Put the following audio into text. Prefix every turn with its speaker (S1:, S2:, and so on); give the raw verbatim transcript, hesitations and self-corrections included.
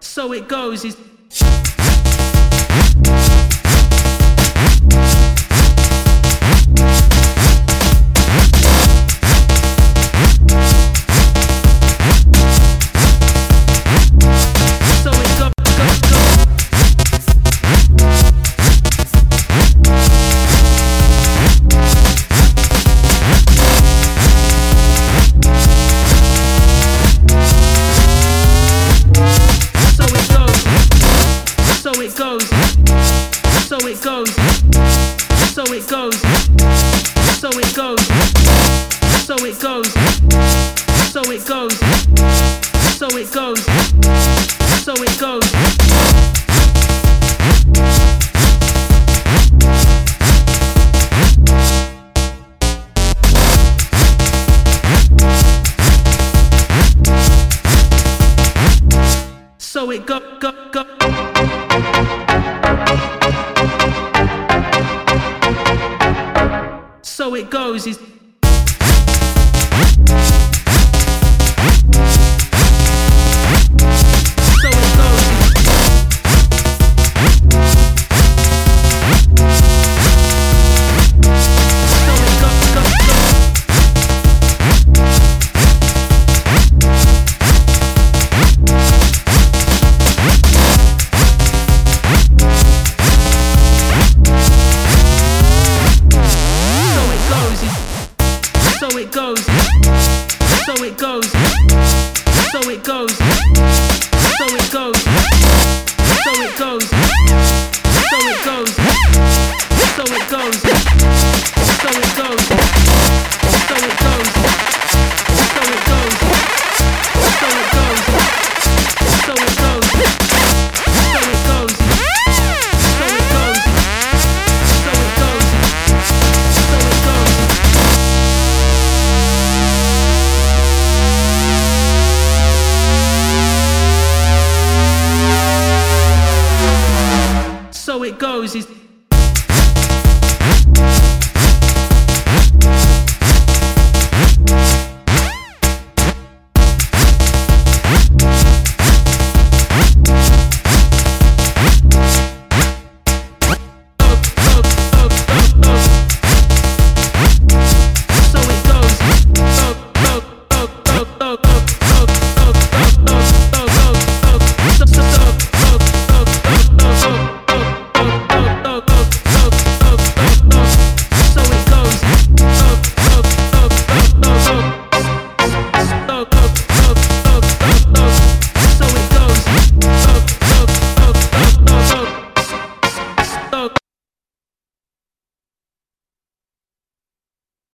S1: So it goes is So it goes, so it goes, so it goes, so it goes, so it goes, so it goes, so it goes, so it goes. So it go, go, go. So it goes is So it goes So it go, go, go. So it goes, so it goes, so it goes, so it goes, so it goes, so it goes, so it goes, so it goes, so it goes, so it goes, so it goes, so it goes, so it goes, so it goes, so it goes, so it goes. So it goes is